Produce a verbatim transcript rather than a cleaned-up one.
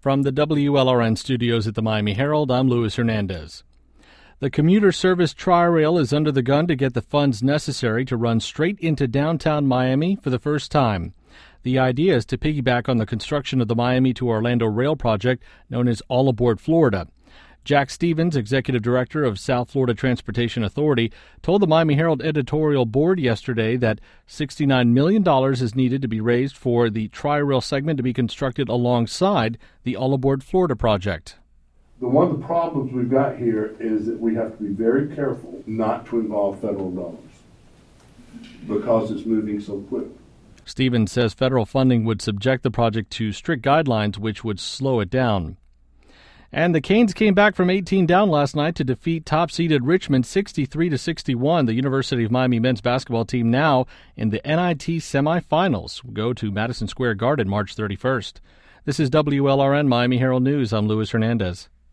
From the W L R N studios at the Miami Herald, I'm Luis Hernandez. The commuter service Tri-Rail is under the gun to get the funds necessary to run straight into downtown Miami for the first time. The idea is to piggyback on the construction of the Miami to Orlando rail project known as All Aboard Florida. Jack Stevens, executive director of South Florida Transportation Authority, told the Miami Herald editorial board yesterday that sixty-nine million dollars is needed to be raised for the Tri-Rail segment to be constructed alongside the All Aboard Florida project. The one of the problems we've got here is that we have to be very careful not to involve federal dollars because it's moving so quick. Stevens says federal funding would subject the project to strict guidelines which would slow it down. And the Canes came back from eighteen down last night to defeat top-seeded Richmond sixty-three to sixty-one. The University of Miami men's basketball team now in the N I T semifinals will go to Madison Square Garden March thirty-first. This is W L R N Miami Herald News. I'm Luis Hernandez.